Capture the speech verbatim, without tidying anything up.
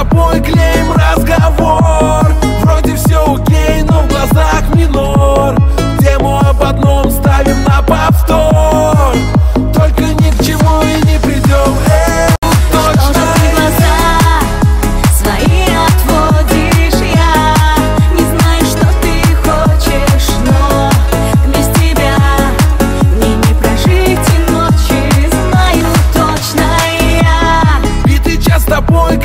тобой клеим разговор. Вроде все окей, но в глазах минор. Тему об одном ставим на повтор. Только ни к чему и не придем. Эй, точно. Тоже ты глаза свои отводишь, я не знаю, что ты хочешь, но без тебя мне не прожить и ночи, знаю точно я. Битый час с тобой